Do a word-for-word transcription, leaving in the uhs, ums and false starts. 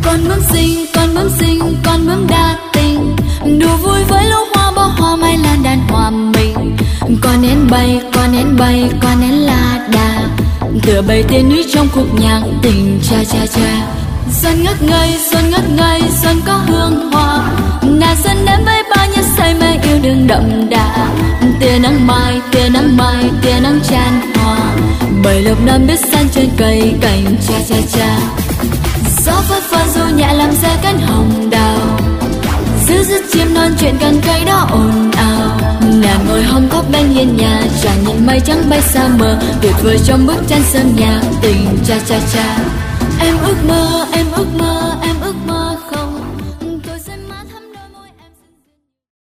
Con bướm xinh, con bướm xinh, con bướm đa tình, đùa vui với lũ hoa bó hoa mai lan đàn hòa mình. Con én bay, con én bay, con én la đà, tựa bầy tiên núi trong khúc nhạc tình cha cha cha. Xuân ngất ngây, xuân ngất ngây, xuân có hương hoa, nàng xuân đến với bao nhiêu say mê yêu đương đậm đà. Tia nắng mai, tia nắng mai, tia nắng chan hòa, bầy lộc nam biết san trên cây cành cha cha cha. Gió phất phơ du nhẹ làm rơi cánh hồng đào, giữ giữ chim non chuyện cần cây đó ồn ào. Nàng ngồi hông góc bên hiên nhà, chàng nhìn mây trắng bay xa mờ, tuyệt vời trong bức tranh sơn nhạc tình cha cha cha. Em ước mơ, em ước mơ, em